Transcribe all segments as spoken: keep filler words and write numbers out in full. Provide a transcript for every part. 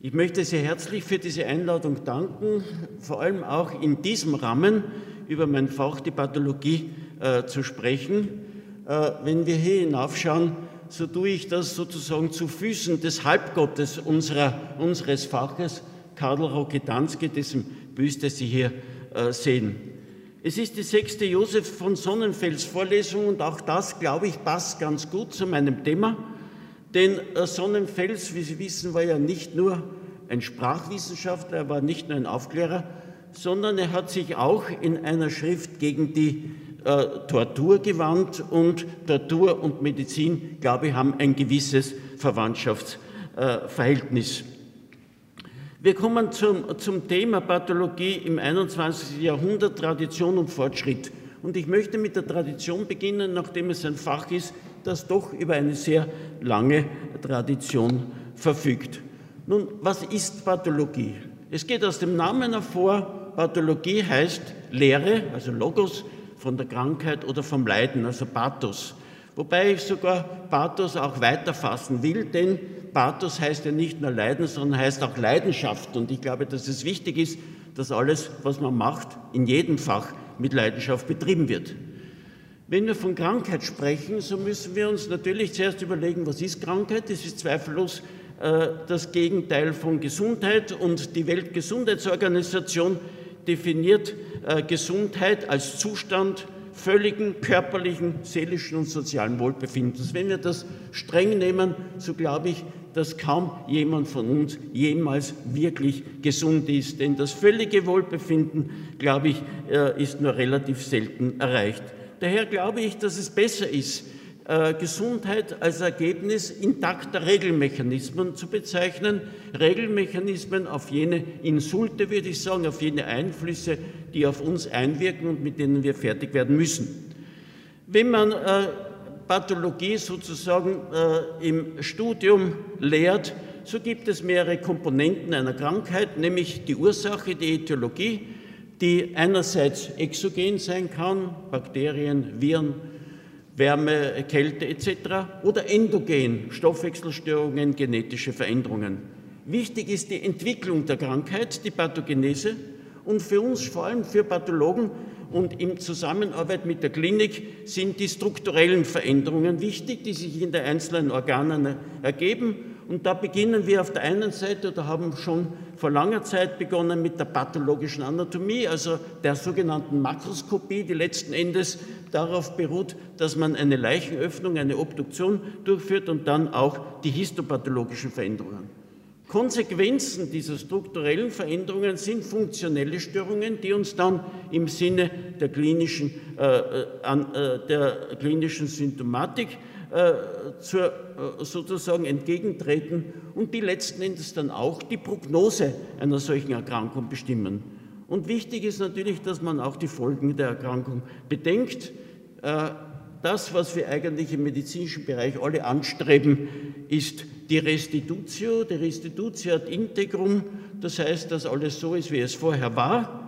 Ich möchte sehr herzlich für diese Einladung danken, vor allem auch in diesem Rahmen über mein Fach, die Pathologie, äh, zu sprechen. Äh, wenn wir hier hinaufschauen, so tue ich das sozusagen zu Füßen des Halbgottes unserer, unseres Faches, Karl Roggedanski, dessen Büste Sie hier äh, sehen. Es ist die sechste Josef von Sonnenfels Vorlesung und auch das, glaube ich, passt ganz gut zu meinem Thema. Denn Sonnenfels, wie Sie wissen, war ja nicht nur ein Sprachwissenschaftler, er war nicht nur ein Aufklärer, sondern er hat sich auch in einer Schrift gegen die äh, Tortur gewandt, und Tortur und Medizin, glaube ich, haben ein gewisses Verwandtschaftsverhältnis. Äh, Wir kommen zum, zum Thema Pathologie im einundzwanzigsten Jahrhundert, Tradition und Fortschritt. Und ich möchte mit der Tradition beginnen, nachdem es ein Fach ist, das doch über eine sehr lange Tradition verfügt. Nun, was ist Pathologie? Es geht aus dem Namen hervor, Pathologie heißt Lehre, also Logos, von der Krankheit oder vom Leiden, also Pathos. Wobei ich sogar Pathos auch weiterfassen will, denn Pathos heißt ja nicht nur Leiden, sondern heißt auch Leidenschaft. Und ich glaube, dass es wichtig ist, dass alles, was man macht, in jedem Fach mit Leidenschaft betrieben wird. Wenn wir von Krankheit sprechen, so müssen wir uns natürlich zuerst überlegen, was ist Krankheit? Das ist zweifellos äh, das Gegenteil von Gesundheit, und die Weltgesundheitsorganisation definiert äh, Gesundheit als Zustand völligen körperlichen, seelischen und sozialen Wohlbefindens. Wenn wir das streng nehmen, so glaube ich, dass kaum jemand von uns jemals wirklich gesund ist. Denn das völlige Wohlbefinden, glaube ich, ist nur relativ selten erreicht. Daher glaube ich, dass es besser ist, Gesundheit als Ergebnis intakter Regelmechanismen zu bezeichnen. Regelmechanismen auf jene Insulte, würde ich sagen, auf jene Einflüsse, die auf uns einwirken und mit denen wir fertig werden müssen. Wenn man äh, Pathologie sozusagen äh, im Studium lehrt, so gibt es mehrere Komponenten einer Krankheit, nämlich die Ursache, die Ätiologie, die einerseits exogen sein kann, Bakterien, Viren, Wärme, Kälte et cetera, oder endogen, Stoffwechselstörungen, genetische Veränderungen. Wichtig ist die Entwicklung der Krankheit, die Pathogenese, und für uns, vor allem für Pathologen und in Zusammenarbeit mit der Klinik, sind die strukturellen Veränderungen wichtig, die sich in den einzelnen Organen ergeben. Und da beginnen wir auf der einen Seite, oder haben schon vor langer Zeit begonnen, mit der pathologischen Anatomie, also der sogenannten Makroskopie, die letzten Endes darauf beruht, dass man eine Leichenöffnung, eine Obduktion durchführt, und dann auch die histopathologischen Veränderungen. Konsequenzen dieser strukturellen Veränderungen sind funktionelle Störungen, die uns dann im Sinne der klinischen, äh, an, äh, der klinischen Symptomatik äh, zur, äh, sozusagen entgegentreten und die letzten Endes dann auch die Prognose einer solchen Erkrankung bestimmen. Und wichtig ist natürlich, dass man auch die Folgen der Erkrankung bedenkt. Äh, Das, was wir eigentlich im medizinischen Bereich alle anstreben, ist die Restitutio. Die Restitutio ad integrum, das heißt, dass alles so ist, wie es vorher war.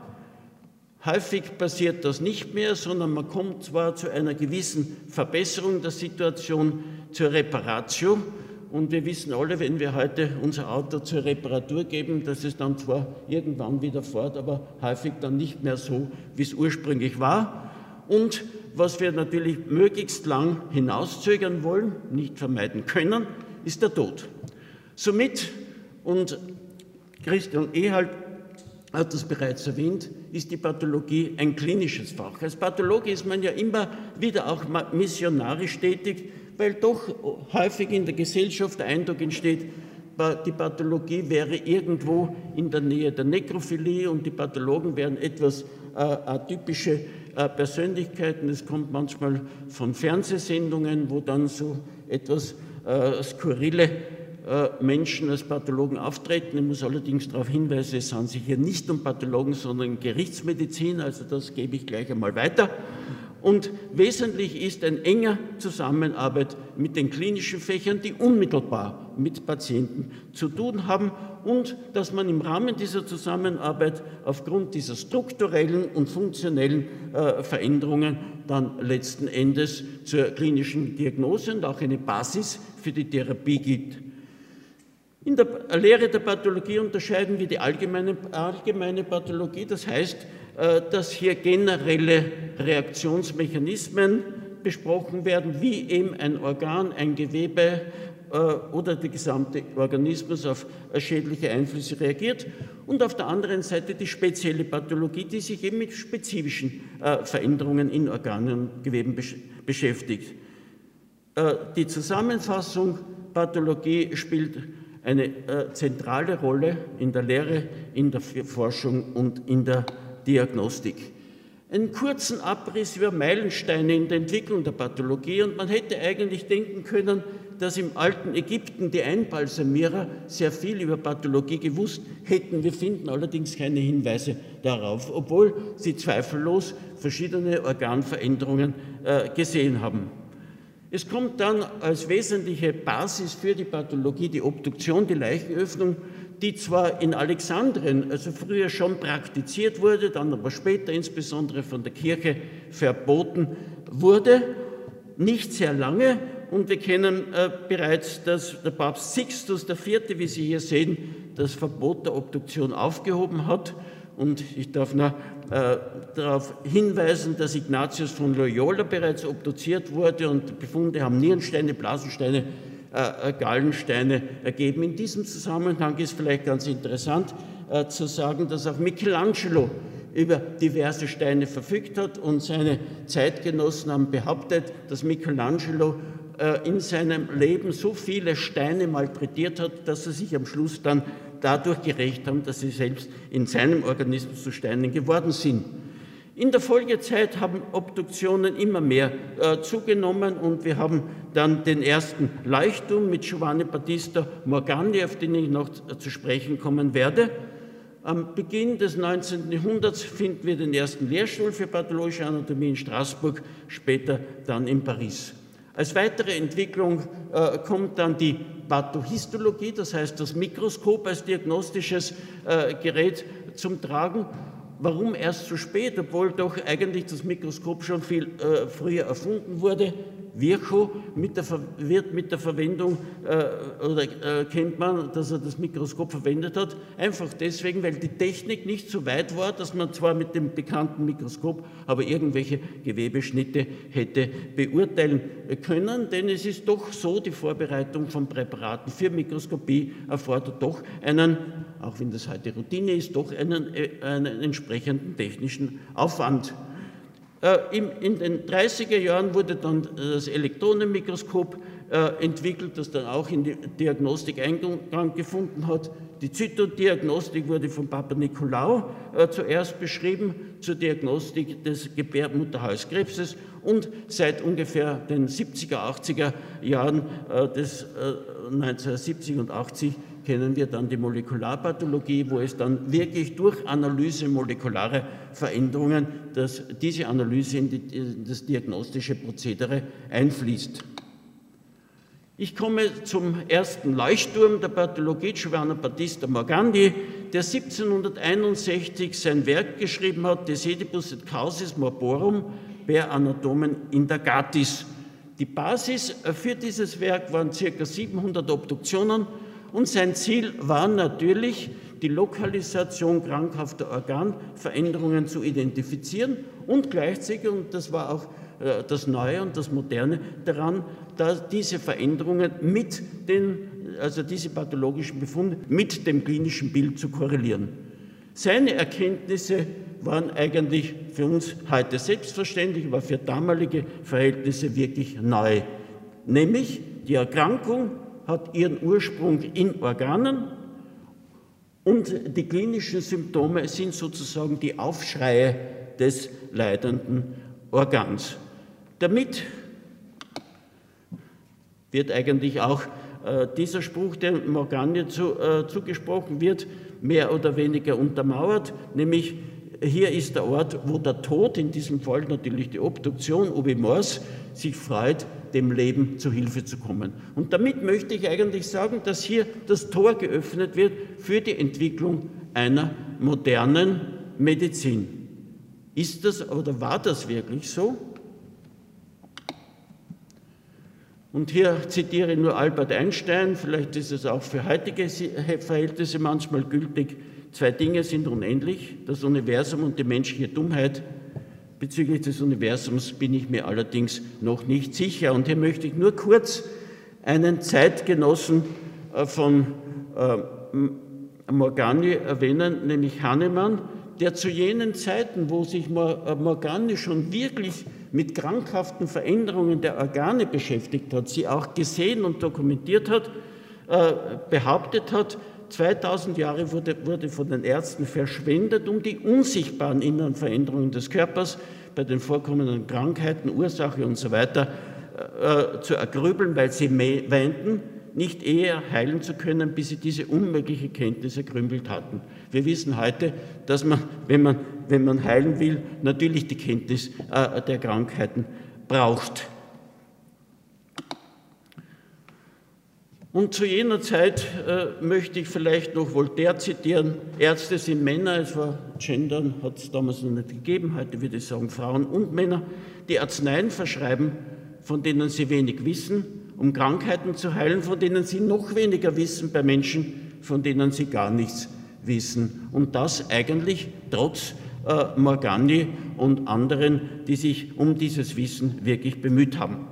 Häufig passiert das nicht mehr, sondern man kommt zwar zu einer gewissen Verbesserung der Situation, zur Reparatio. Und wir wissen alle, wenn wir heute unser Auto zur Reparatur geben, dass es dann zwar irgendwann wieder fährt, aber häufig dann nicht mehr so, wie es ursprünglich war. Und was wir natürlich möglichst lang hinauszögern wollen, nicht vermeiden können, ist der Tod. Somit, und Christian Ehalt hat das bereits erwähnt, ist die Pathologie ein klinisches Fach. Als Pathologe ist man ja immer wieder auch missionarisch tätig, weil doch häufig in der Gesellschaft der Eindruck entsteht, die Pathologie wäre irgendwo in der Nähe der Nekrophilie und die Pathologen wären etwas äh, atypische äh, Persönlichkeiten. Es kommt manchmal von Fernsehsendungen, wo dann so etwas äh, skurrile äh, Menschen als Pathologen auftreten. Ich muss allerdings darauf hinweisen, es handelt sich hier nicht um Pathologen, sondern um Gerichtsmedizin, also das gebe ich gleich einmal weiter. Und wesentlich ist eine enge Zusammenarbeit mit den klinischen Fächern, die unmittelbar mit Patienten zu tun haben, und dass man im Rahmen dieser Zusammenarbeit aufgrund dieser strukturellen und funktionellen äh, Veränderungen dann letzten Endes zur klinischen Diagnose und auch eine Basis für die Therapie gibt. In der Lehre der Pathologie unterscheiden wir die allgemeine, allgemeine Pathologie, das heißt, dass hier generelle Reaktionsmechanismen besprochen werden, wie eben ein Organ, ein Gewebe oder der gesamte Organismus auf schädliche Einflüsse reagiert, und auf der anderen Seite die spezielle Pathologie, die sich eben mit spezifischen Veränderungen in Organen und Geweben beschäftigt. Die Zusammenfassung: Pathologie spielt eine zentrale Rolle in der Lehre, in der Forschung und in der Diagnostik. Einen kurzen Abriss über Meilensteine in der Entwicklung der Pathologie, und man hätte eigentlich denken können, dass im alten Ägypten die Einbalsamierer sehr viel über Pathologie gewusst hätten. Wir finden allerdings keine Hinweise darauf, obwohl sie zweifellos verschiedene Organveränderungen äh, gesehen haben. Es kommt dann als wesentliche Basis für die Pathologie die Obduktion, die Leichenöffnung, die zwar in Alexandrien, also früher schon praktiziert wurde, dann aber später insbesondere von der Kirche verboten wurde, nicht sehr lange. Und wir kennen äh, bereits, dass der Papst Sixtus der Vierte, wie Sie hier sehen, das Verbot der Obduktion aufgehoben hat. Und ich darf noch äh, darauf hinweisen, dass Ignatius von Loyola bereits obduziert wurde, und die Befunde haben Nierensteine, Blasensteine, äh, Gallensteine ergeben. In diesem Zusammenhang ist vielleicht ganz interessant äh, zu sagen, dass auch Michelangelo über diverse Steine verfügt hat, und seine Zeitgenossen haben behauptet, dass Michelangelo äh, in seinem Leben so viele Steine malträtiert hat, dass er sich am Schluss dann dadurch gerecht haben, dass sie selbst in seinem Organismus zu Steinen geworden sind. In der Folgezeit haben Obduktionen immer mehr äh, zugenommen, und wir haben dann den ersten Leuchtturm mit Giovanni Battista Morgagni, auf den ich noch zu sprechen kommen werde. Am Beginn des neunzehnten Jahrhunderts finden wir den ersten Lehrstuhl für pathologische Anatomie in Straßburg, später dann in Paris. Als weitere Entwicklung äh, kommt dann die Pathohistologie, das heißt das Mikroskop als diagnostisches äh, Gerät zum Tragen. Warum erst so spät, obwohl doch eigentlich das Mikroskop schon viel äh, früher erfunden wurde? Virchow mit der, wird mit der Verwendung, äh, oder äh, kennt man, dass er das Mikroskop verwendet hat, einfach deswegen, weil die Technik nicht so weit war, dass man zwar mit dem bekannten Mikroskop, aber irgendwelche Gewebeschnitte hätte beurteilen können, denn es ist doch so, die Vorbereitung von Präparaten für Mikroskopie erfordert doch einen, auch wenn das heute Routine ist, doch einen, einen entsprechenden technischen Aufwand. In den dreißiger Jahren wurde dann das Elektronenmikroskop entwickelt, das dann auch in die Diagnostik Eingang gefunden hat. Die Zytodiagnostik wurde von Papa Nikolaou zuerst beschrieben zur Diagnostik des Gebärmutterhalskrebses, und seit ungefähr den siebziger, achtziger Jahren des neunzehnhundertsiebzig und achtzig kennen wir dann die Molekularpathologie, wo es dann wirklich durch Analyse molekularer Veränderungen, dass diese Analyse in, die, in das diagnostische Prozedere einfließt. Ich komme zum ersten Leuchtturm der Pathologie, Giovanni Battista Morgagni, der siebzehnhunderteinundsechzig sein Werk geschrieben hat, De Sedibus et Causis Morborum per Anatomen Indagatis. Die Basis für dieses Werk waren ca. siebenhundert Obduktionen, und sein Ziel war natürlich, die Lokalisation krankhafter Organveränderungen zu identifizieren und gleichzeitig, und das war auch äh, das Neue und das Moderne daran, da diese Veränderungen mit den, also diese pathologischen Befunde mit dem klinischen Bild zu korrelieren. Seine Erkenntnisse waren eigentlich für uns heute selbstverständlich, aber für damalige Verhältnisse wirklich neu. Nämlich die Erkrankung hat ihren Ursprung in Organen, und die klinischen Symptome sind sozusagen die Aufschreie des leidenden Organs. Damit wird eigentlich auch äh, dieser Spruch, der Morgagni zu, äh, zugesprochen wird, mehr oder weniger untermauert, nämlich hier ist der Ort, wo der Tod, in diesem Fall natürlich die Obduktion, ubi mors, sich freut, dem Leben zu Hilfe zu kommen. Und damit möchte ich eigentlich sagen, dass hier das Tor geöffnet wird für die Entwicklung einer modernen Medizin. Ist das oder war das wirklich so? Und hier zitiere ich nur Albert Einstein, vielleicht ist es auch für heutige Verhältnisse manchmal gültig. Zwei Dinge sind unendlich, das Universum und die menschliche Dummheit. Bezüglich des Universums bin ich mir allerdings noch nicht sicher. Und hier möchte ich nur kurz einen Zeitgenossen von Morgagni erwähnen, nämlich Hahnemann, der zu jenen Zeiten, wo sich Morgagni schon wirklich mit krankhaften Veränderungen der Organe beschäftigt hat, sie auch gesehen und dokumentiert hat, behauptet hat, zweitausend Jahre wurde, wurde von den Ärzten verschwendet, um die unsichtbaren inneren Veränderungen des Körpers bei den vorkommenden Krankheiten, Ursache und so weiter äh, zu ergrübeln, weil sie wähnten, nicht eher heilen zu können, bis sie diese unmögliche Kenntnis ergrübelt hatten. Wir wissen heute, dass man, wenn man, wenn man heilen will, natürlich die Kenntnis äh, der Krankheiten braucht. Und zu jener Zeit äh, möchte ich vielleicht noch Voltaire zitieren. Ärzte sind Männer, es war Gendern, hat es damals noch nicht gegeben, heute würde ich sagen Frauen und Männer, die Arzneien verschreiben, von denen sie wenig wissen, um Krankheiten zu heilen, von denen sie noch weniger wissen bei Menschen, von denen sie gar nichts wissen. Und das eigentlich trotz äh, Morgagni und anderen, die sich um dieses Wissen wirklich bemüht haben.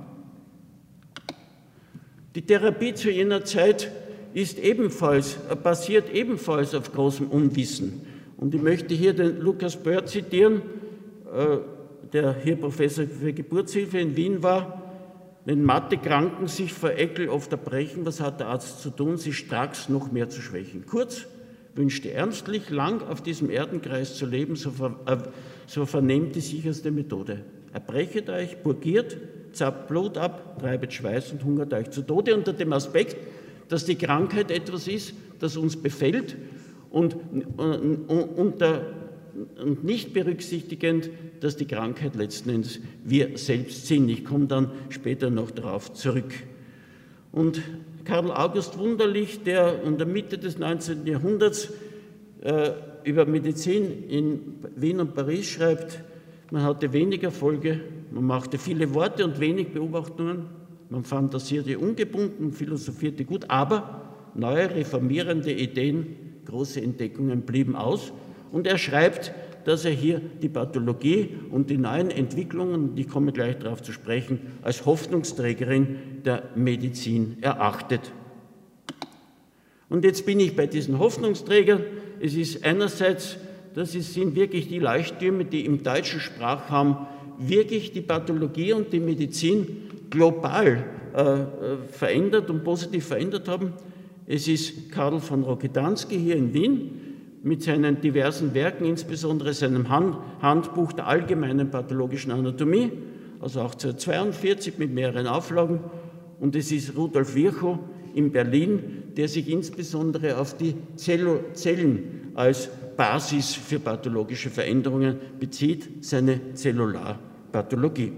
Die Therapie zu jener Zeit ist ebenfalls, basiert ebenfalls auf großem Unwissen. Und ich möchte hier den Lukas Böhr zitieren, der hier Professor für Geburtshilfe in Wien war. Wenn Mathe-Kranken sich vor Ekel oft erbrechen, was hat der Arzt zu tun? Sie stracks noch mehr zu schwächen. Kurz, wünschte ernstlich, lang auf diesem Erdenkreis zu leben, so, ver, äh, so vernehmt die sicherste Methode. Erbrechet euch, purgiert, zappt Blut ab, treibet Schweiß und hungert euch zu Tode, unter dem Aspekt, dass die Krankheit etwas ist, das uns befällt und, und, und, und nicht berücksichtigend, dass die Krankheit letzten Endes wir selbst sind. Ich komme dann später noch darauf zurück. Und Karl August Wunderlich, der in der Mitte des neunzehnten Jahrhunderts äh, über Medizin in Wien und Paris schreibt, man hatte wenig Erfolge, man machte viele Worte und wenig Beobachtungen, man fantasierte ungebunden, philosophierte gut, aber neue reformierende Ideen, große Entdeckungen blieben aus. Und er schreibt, dass er hier die Pathologie und die neuen Entwicklungen, und ich komme gleich darauf zu sprechen, als Hoffnungsträgerin der Medizin erachtet. Und jetzt bin ich bei diesen Hoffnungsträgern. Es ist einerseits, das sind wirklich die Leuchttürme, die im deutschen Sprachraum wirklich die Pathologie und die Medizin global äh, verändert und positiv verändert haben. Es ist Karl von Rokitansky hier in Wien mit seinen diversen Werken, insbesondere seinem Hand, Handbuch der allgemeinen pathologischen Anatomie, also achtzehnhundertzweiundvierzig mit mehreren Auflagen. Und es ist Rudolf Virchow in Berlin, der sich insbesondere auf die Zello Zellen als Basis für pathologische Veränderungen bezieht, seine Zellularpathologie.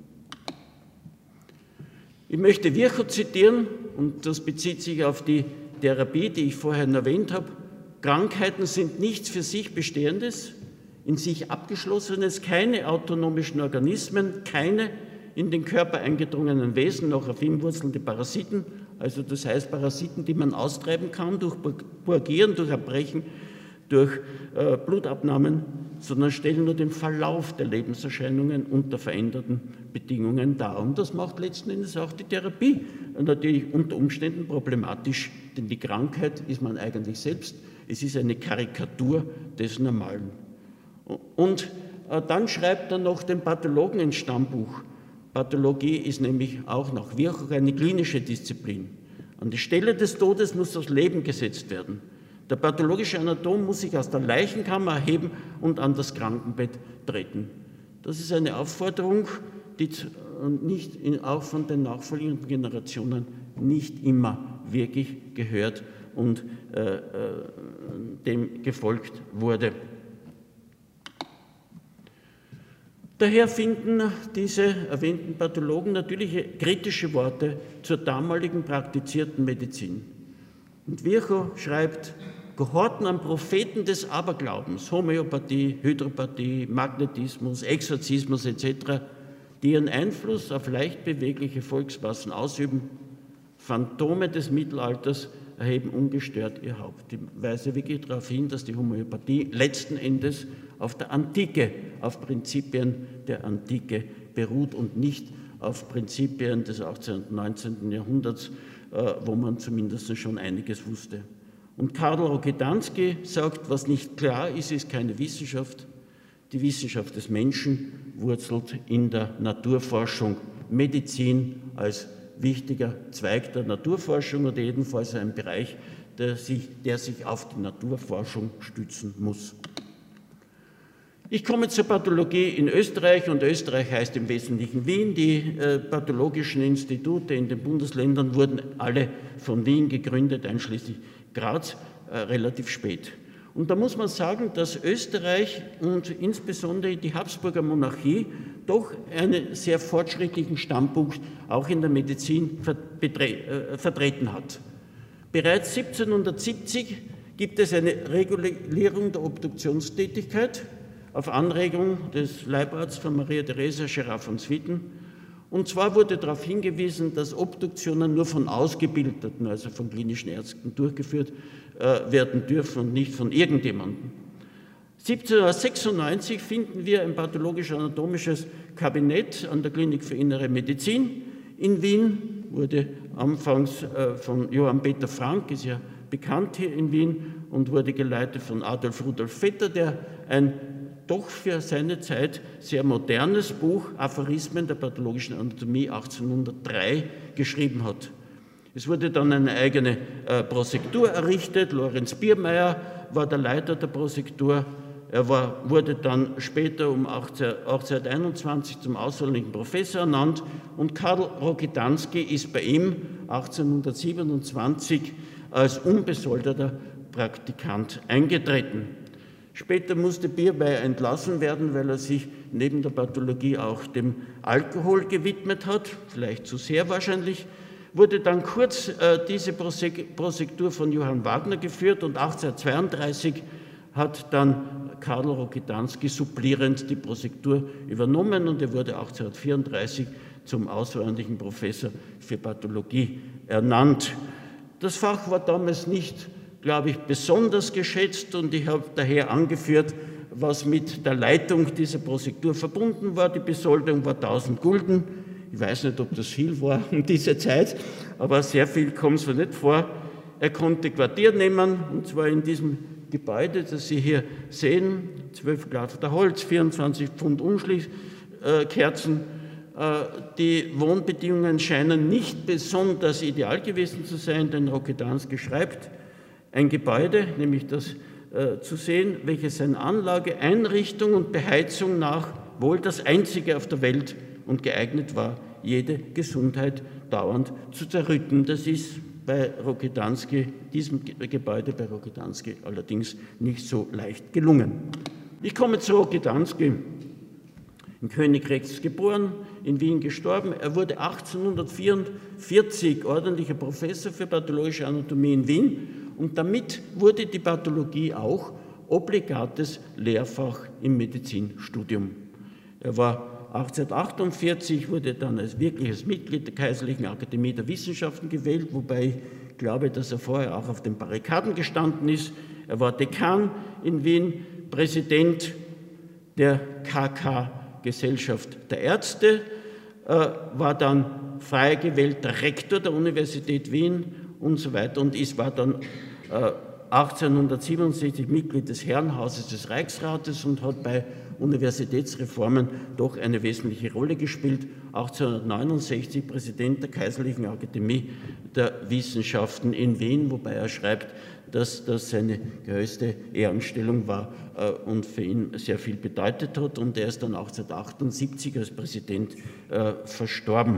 Ich möchte Virchow zitieren, und das bezieht sich auf die Therapie, die ich vorhin erwähnt habe. Krankheiten sind nichts für sich Bestehendes, in sich Abgeschlossenes, keine autonomischen Organismen, keine in den Körper eingedrungenen Wesen, noch auf ihm wurzelnde Parasiten, also das heißt Parasiten, die man austreiben kann durch Purgieren, durch Erbrechen, durch äh, Blutabnahmen, sondern stellen nur den Verlauf der Lebenserscheinungen unter veränderten Bedingungen dar. Und das macht letzten Endes auch die Therapie natürlich unter Umständen problematisch, denn die Krankheit ist man eigentlich selbst. Es ist eine Karikatur des Normalen. Und äh, dann schreibt er noch den Pathologen ins Stammbuch. Pathologie ist nämlich auch nach Virchow eine klinische Disziplin. An die Stelle des Todes muss das Leben gesetzt werden. Der pathologische Anatom muss sich aus der Leichenkammer erheben und an das Krankenbett treten. Das ist eine Aufforderung, die nicht in, auch von den nachfolgenden Generationen nicht immer wirklich gehört und äh, dem gefolgt wurde. Daher finden diese erwähnten Pathologen natürlich kritische Worte zur damaligen praktizierten Medizin. Und Virchow schreibt, Kohorten an Propheten des Aberglaubens, Homöopathie, Hydropathie, Magnetismus, Exorzismus et cetera, die ihren Einfluss auf leicht bewegliche Volksmassen ausüben. Phantome des Mittelalters erheben ungestört ihr Haupt. Ich weise wirklich darauf hin, dass die Homöopathie letzten Endes auf der Antike, auf Prinzipien der Antike beruht und nicht auf Prinzipien des achtzehnten und neunzehnten Jahrhunderts, wo man zumindest schon einiges wusste. Und Karl Rokitansky sagt, was nicht klar ist, ist keine Wissenschaft. Die Wissenschaft des Menschen wurzelt in der Naturforschung. Medizin als wichtiger Zweig der Naturforschung oder jedenfalls ein Bereich, der sich, der sich auf die Naturforschung stützen muss. Ich komme zur Pathologie in Österreich, und Österreich heißt im Wesentlichen Wien. Die äh, pathologischen Institute in den Bundesländern wurden alle von Wien gegründet, einschließlich Graz, äh, relativ spät. Und da muss man sagen, dass Österreich und insbesondere die Habsburger Monarchie doch einen sehr fortschrittlichen Standpunkt auch in der Medizin vertreten hat. Bereits siebzehnhundertsiebzig gibt es eine Regulierung der Obduktionstätigkeit auf Anregung des Leibarztes von Maria Theresia Gerard von Swieten. Und zwar wurde darauf hingewiesen, dass Obduktionen nur von Ausgebildeten, also von klinischen Ärzten, durchgeführt äh, werden dürfen und nicht von irgendjemandem. siebzehnhundertsechsundneunzig finden wir ein pathologisch-anatomisches Kabinett an der Klinik für Innere Medizin in Wien, wurde anfangs äh, von Johann Peter Frank, ist ja bekannt hier in Wien, und wurde geleitet von Adolf Rudolf Vetter, der ein doch für seine Zeit sehr modernes Buch Aphorismen der pathologischen Anatomie achtzehnhundertdrei geschrieben hat. Es wurde dann eine eigene äh, Prosektur errichtet. Lorenz Biermeier war der Leiter der Prosektur. Er war, wurde dann später um achtzehnhunderteinundzwanzig zum außerordentlichen Professor ernannt, und Karl Rokitansky ist bei ihm achtzehnhundertsiebenundzwanzig als unbesoldeter Praktikant eingetreten. Später musste Biermeier entlassen werden, weil er sich neben der Pathologie auch dem Alkohol gewidmet hat, vielleicht zu sehr wahrscheinlich, wurde dann kurz äh, diese Prosektur von Johann Wagner geführt, und achtzehnhundertzweiunddreißig hat dann Karl Rokitansky supplierend die Prosektur übernommen, und er wurde achtzehnhundertvierunddreißig zum außerordentlichen Professor für Pathologie ernannt. Das Fach war damals nicht, glaube ich, besonders geschätzt, und ich habe daher angeführt, was mit der Leitung dieser Prosektur verbunden war. Die Besoldung war tausend Gulden. Ich weiß nicht, ob das viel war um diese Zeit, aber sehr viel kommt es mir nicht vor. Er konnte Quartier nehmen, und zwar in diesem Gebäude, das Sie hier sehen, zwölf Glatter Holz, vierundzwanzig Pfund Unschlichkerzen. Die Wohnbedingungen scheinen nicht besonders ideal gewesen zu sein, denn Rokitansky schreibt, ein Gebäude, nämlich das äh, zu sehen, welches seine Anlage, Einrichtung und Beheizung nach wohl das einzige auf der Welt und geeignet war, jede Gesundheit dauernd zu zerrütten. Das ist bei Rokitansky, diesem Gebäude bei Rokitansky allerdings nicht so leicht gelungen. Ich komme zu Rokitansky. In Königgrätz geboren, in Wien gestorben. Er wurde achtzehnhundertvierundvierzig ordentlicher Professor für pathologische Anatomie in Wien, und damit wurde die Pathologie auch obligates Lehrfach im Medizinstudium. Er war achtzehnhundertachtundvierzig, wurde dann als wirkliches Mitglied der Kaiserlichen Akademie der Wissenschaften gewählt, wobei ich glaube, dass er vorher auch auf den Barrikaden gestanden ist. Er war Dekan in Wien, Präsident der K K Gesellschaft der Ärzte, äh, war dann frei gewählter Rektor der Universität Wien und so weiter, und ist, war dann äh, achtzehnhundertsiebenundsechzig Mitglied des Herrenhauses des Reichsrates und hat bei Universitätsreformen doch eine wesentliche Rolle gespielt. achtzehnhundertneunundsechzig Präsident der Kaiserlichen Akademie der Wissenschaften in Wien, wobei er schreibt, dass das seine höchste Ehrenstellung war äh, und für ihn sehr viel bedeutet hat. Und er ist dann achtzehnhundertachtundsiebzig als Präsident äh, verstorben.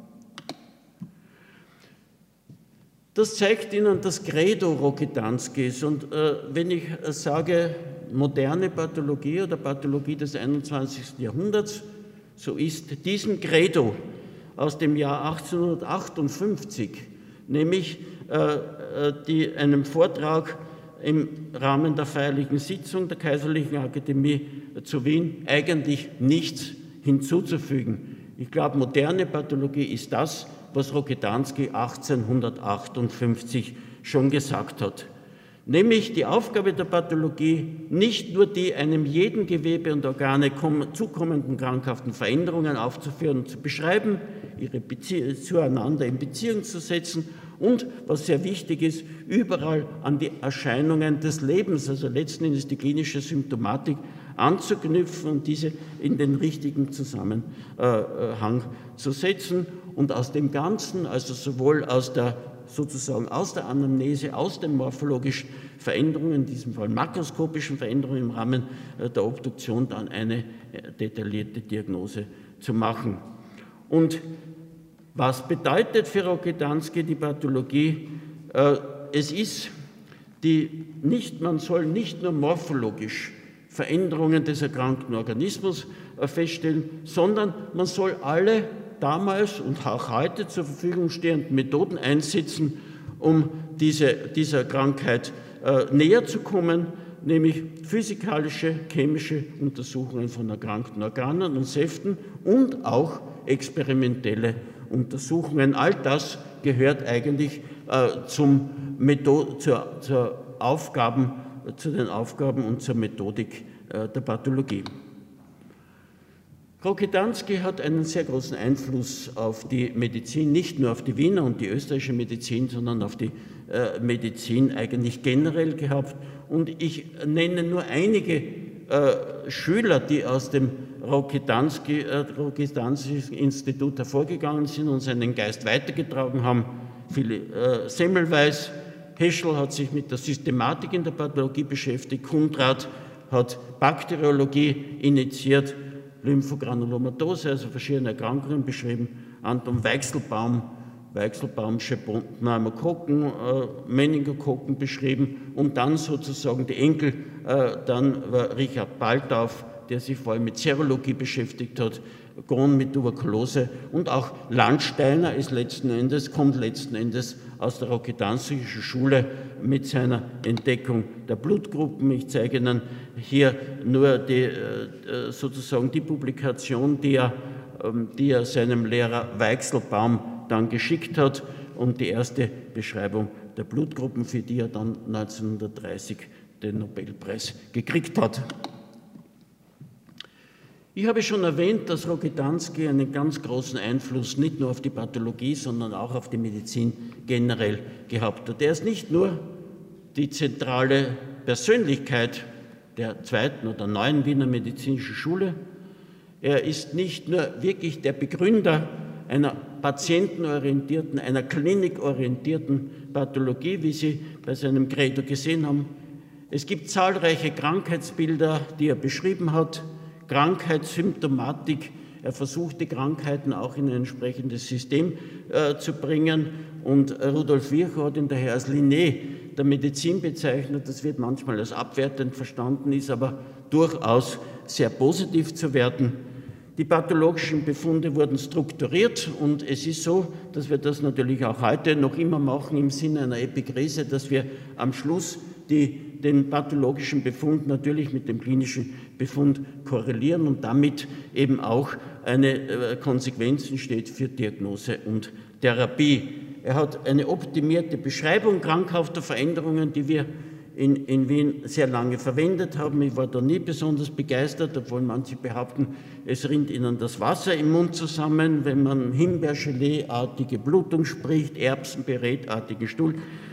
Das zeigt Ihnen das Credo Rokitanskys. Und äh, wenn ich äh, sage moderne Pathologie oder Pathologie des einundzwanzigsten Jahrhunderts, so ist diesem Credo aus dem Jahr achtzehnhundertachtundfünfzig, nämlich äh, die, einem Vortrag im Rahmen der feierlichen Sitzung der Kaiserlichen Akademie zu Wien, eigentlich nichts hinzuzufügen. Ich glaube, moderne Pathologie ist das, was Rokitansky achtzehnhundertachtundfünfzig schon gesagt hat. Nämlich die Aufgabe der Pathologie, nicht nur die einem jeden Gewebe und Organe zukommenden krankhaften Veränderungen aufzuführen und zu beschreiben, ihre Bezie- zueinander in Beziehung zu setzen und, was sehr wichtig ist, überall an die Erscheinungen des Lebens, also letzten Endes die klinische Symptomatik, anzuknüpfen und diese in den richtigen Zusammenhang zu setzen und aus dem Ganzen, also sowohl aus der sozusagen aus der Anamnese, aus den morphologischen Veränderungen, in diesem Fall makroskopischen Veränderungen im Rahmen der Obduktion, dann eine detaillierte Diagnose zu machen. Und was bedeutet für Rokitansky die Pathologie? Es ist die, nicht, man soll nicht nur morphologisch Veränderungen des erkrankten Organismus feststellen, sondern man soll alle damals und auch heute zur Verfügung stehenden Methoden einsetzen, um diese, dieser Krankheit äh, näher zu kommen, nämlich physikalische, chemische Untersuchungen von erkrankten Organen und Säften und auch experimentelle Untersuchungen. All das gehört eigentlich äh, zum Method zur, zur Aufgaben, zu den Aufgaben und zur Methodik äh, der Pathologie. Rokitansky hat einen sehr großen Einfluss auf die Medizin, nicht nur auf die Wiener und die österreichische Medizin, sondern auf die äh, Medizin eigentlich generell gehabt. Und ich nenne nur einige äh, Schüler, die aus dem Rokitansky, äh, Rokitansky-Institut hervorgegangen sind und seinen Geist weitergetragen haben. Viele, äh, Semmelweis, Heschel hat sich mit der Systematik in der Pathologie beschäftigt, Kundrat hat Bakteriologie initiiert, Lymphogranulomatose, also verschiedene Erkrankungen beschrieben, Anton Weichselbaum, Weichselbaumsche Pneumokokken, äh, Meningokokken beschrieben und dann sozusagen die Enkel, äh, dann war Richard Baldauf, der sich vor allem mit Serologie beschäftigt hat, Crohn mit Tuberkulose und auch Landsteiner ist letzten Endes, kommt letzten Endes aus der Rokitansky'schen Schule mit seiner Entdeckung der Blutgruppen. Ich zeige Ihnen hier nur die, sozusagen die Publikation, die er, die er seinem Lehrer Weichselbaum dann geschickt hat und die erste Beschreibung der Blutgruppen, für die er dann neunzehnhundertdreißig den Nobelpreis gekriegt hat. Ich habe schon erwähnt, dass Rokitansky einen ganz großen Einfluss nicht nur auf die Pathologie, sondern auch auf die Medizin generell gehabt hat. Er ist nicht nur die zentrale Persönlichkeit der zweiten oder neuen Wiener Medizinischen Schule, er ist nicht nur wirklich der Begründer einer patientenorientierten, einer klinikorientierten Pathologie, wie Sie bei seinem Credo gesehen haben. Es gibt zahlreiche Krankheitsbilder, die er beschrieben hat, Krankheitssymptomatik. Er versucht, die Krankheiten auch in ein entsprechendes System äh, zu bringen. Und Rudolf Virchow hat ihn daher als Linné der Medizin bezeichnet. Das wird manchmal als abwertend verstanden, ist aber durchaus sehr positiv zu werten. Die pathologischen Befunde wurden strukturiert und es ist so, dass wir das natürlich auch heute noch immer machen im Sinne einer Epikrese, dass wir am Schluss die den pathologischen Befund natürlich mit dem klinischen Befund korrelieren und damit eben auch eine Konsequenz entsteht für Diagnose und Therapie. Er hat eine optimierte Beschreibung krankhafter Veränderungen, die wir in, in Wien sehr lange verwendet haben. Ich war da nie besonders begeistert, obwohl manche behaupten, es rinnt ihnen das Wasser im Mund zusammen, wenn man Himbeergelee-artige Blutung spricht, Erbsenbeeretartigen Stuhl.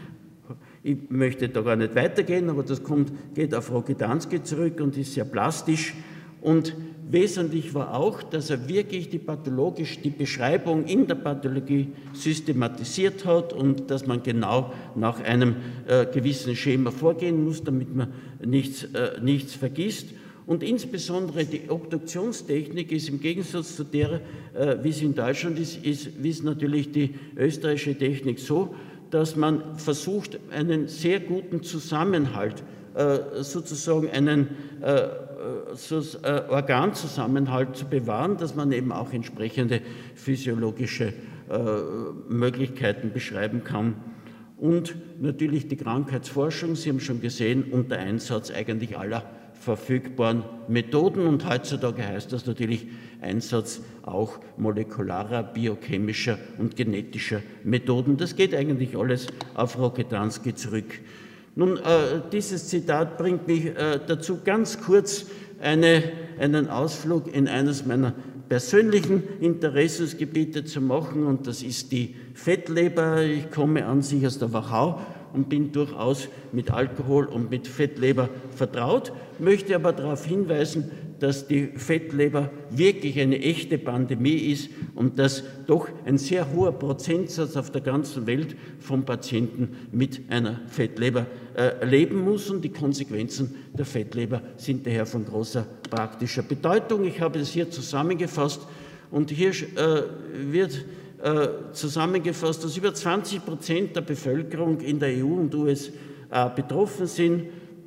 Ich möchte da gar nicht weitergehen, aber das kommt, geht auf Rokitansky zurück und ist sehr plastisch. Und wesentlich war auch, dass er wirklich die pathologisch die Beschreibung in der Pathologie systematisiert hat und dass man genau nach einem äh, gewissen Schema vorgehen muss, damit man nichts, äh, nichts vergisst. Und insbesondere die Obduktionstechnik ist im Gegensatz zu der, äh, wie sie in Deutschland ist, ist, ist natürlich die österreichische Technik so, dass man versucht, einen sehr guten Zusammenhalt, äh, sozusagen einen äh, so, äh, Organzusammenhalt zu bewahren, dass man eben auch entsprechende physiologische äh, Möglichkeiten beschreiben kann. Und natürlich die Krankheitsforschung, Sie haben schon gesehen, unter Einsatz eigentlich aller verfügbaren Methoden. Und heutzutage heißt das natürlich Einsatz auch molekularer, biochemischer und genetischer Methoden. Das geht eigentlich alles auf Rokitansky zurück. Nun, äh, dieses Zitat bringt mich äh, dazu, ganz kurz eine, einen Ausflug in eines meiner persönlichen Interessensgebiete zu machen, und das ist die Fettleber. Ich komme an sich aus der Wachau und bin durchaus mit Alkohol und mit Fettleber vertraut, möchte aber darauf hinweisen, dass die Fettleber wirklich eine echte Pandemie ist und dass doch ein sehr hoher Prozentsatz auf der ganzen Welt von Patienten mit einer Fettleber äh, leben muss, und die Konsequenzen der Fettleber sind daher von großer praktischer Bedeutung. Ich habe es hier zusammengefasst, und hier äh, wird äh, zusammengefasst, dass über zwanzig Prozent der Bevölkerung in der E U und U S A betroffen sind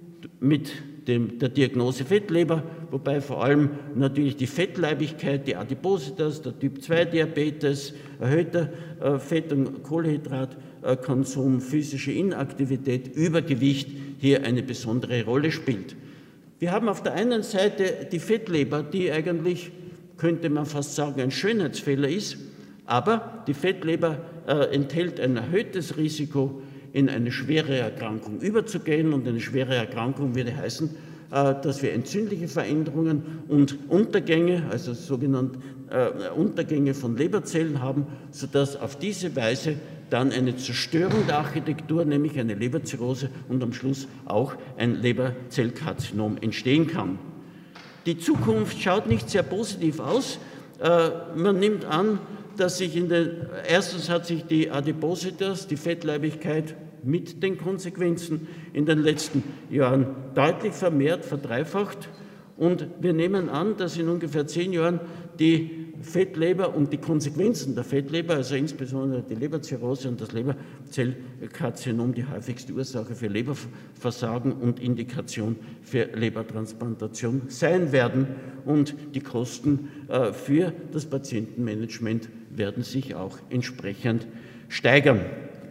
mit dem, der Diagnose Fettleber, wobei vor allem natürlich die Fettleibigkeit, die Adipositas, der Typ zwei Diabetes, erhöhter äh, Fett- und Kohlenhydratkonsum, physische Inaktivität, Übergewicht hier eine besondere Rolle spielt. Wir haben auf der einen Seite die Fettleber, die eigentlich, könnte man fast sagen, ein Schönheitsfehler ist, aber die Fettleber äh, enthält ein erhöhtes Risiko, in eine schwere Erkrankung überzugehen, und eine schwere Erkrankung würde heißen, äh, dass wir entzündliche Veränderungen und Untergänge, also sogenannte äh, Untergänge von Leberzellen haben, sodass auf diese Weise dann eine Zerstörung der Architektur, nämlich eine Leberzirrhose und am Schluss auch ein Leberzellkarzinom entstehen kann. Die Zukunft schaut nicht sehr positiv aus. Äh, man nimmt an, dass sich in den, erstens hat sich die Adipositas, die Fettleibigkeit mit den Konsequenzen in den letzten Jahren deutlich vermehrt, verdreifacht, und wir nehmen an, dass in ungefähr zehn Jahren die Fettleber und die Konsequenzen der Fettleber, also insbesondere die Leberzirrhose und das Leberzellkarzinom, die häufigste Ursache für Leberversagen und Indikation für Lebertransplantation sein werden, und die Kosten äh, für das Patientenmanagement werden sich auch entsprechend steigern.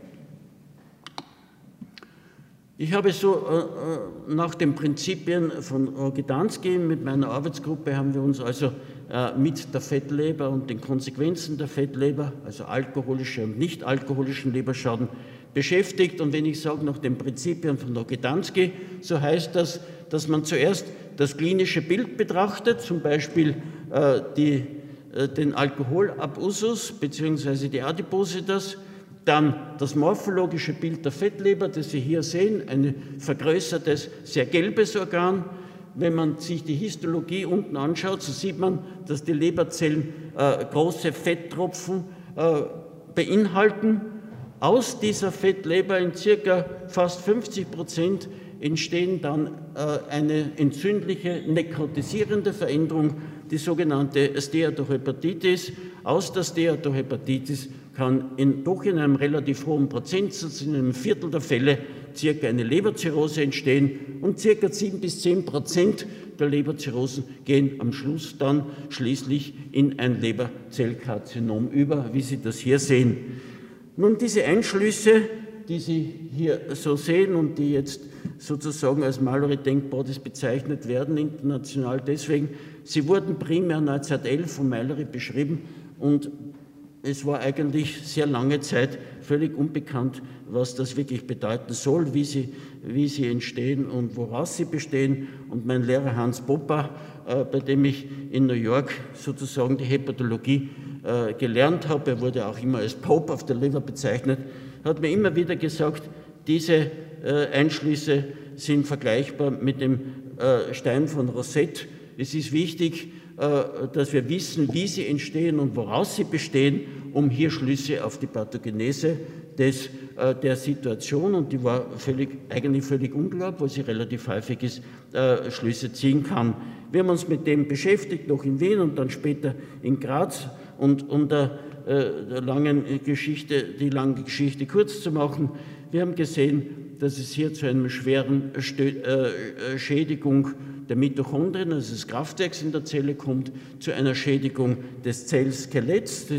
Ich habe so äh, nach den Prinzipien von Rokitansky, mit meiner Arbeitsgruppe haben wir uns also äh, mit der Fettleber und den Konsequenzen der Fettleber, also alkoholische und nicht alkoholischen Leberschaden, beschäftigt. Und wenn ich sage nach den Prinzipien von Rokitansky, so heißt das, dass man zuerst das klinische Bild betrachtet, zum Beispiel äh, die, äh, den Alkoholabusus bzw. die Adipositas, dann das morphologische Bild der Fettleber, das Sie hier sehen, ein vergrößertes, sehr gelbes Organ. Wenn man sich die Histologie unten anschaut, so sieht man, dass die Leberzellen äh, große Fetttropfen äh, beinhalten. Aus dieser Fettleber in circa fast fünfzig Prozent entstehen dann äh, eine entzündliche, nekrotisierende Veränderung, die sogenannte Steatohepatitis. Aus der Steatohepatitis kann in, doch in einem relativ hohen Prozentsatz, in einem Viertel der Fälle, circa eine Leberzirrhose entstehen, und circa sieben bis zehn Prozent der Leberzirrhosen gehen am Schluss dann schließlich in ein Leberzellkarzinom über, wie Sie das hier sehen. Nun, diese Einschlüsse, die Sie hier so sehen und die jetzt sozusagen als Mallory-Denkbodies bezeichnet werden, international deswegen, sie wurden primär neunzehnhundertelf von Mallory beschrieben, und es war eigentlich sehr lange Zeit völlig unbekannt, was das wirklich bedeuten soll, wie sie, wie sie entstehen und woraus sie bestehen. Und mein Lehrer Hans Popper, äh, bei dem ich in New York sozusagen die Hepatologie äh, gelernt habe, er wurde auch immer als Pope of the Liver bezeichnet, hat mir immer wieder gesagt, diese äh, Einschlüsse sind vergleichbar mit dem äh, Stein von Rosette. Es ist wichtig, dass wir wissen, wie sie entstehen und woraus sie bestehen, um hier Schlüsse auf die Pathogenese des, äh, der Situation, und die war völlig, eigentlich völlig unglaublich, weil sie relativ häufig ist, äh, Schlüsse ziehen kann. Wir haben uns mit dem beschäftigt, noch in Wien und dann später in Graz, und um der, äh, der langen Geschichte, die lange Geschichte kurz zu machen, wir haben gesehen, dass es hier zu einer schweren Stö äh, Schädigung der Mitochondrien, also des Kraftwerks in der Zelle kommt, zu einer Schädigung des Zellskeletts, des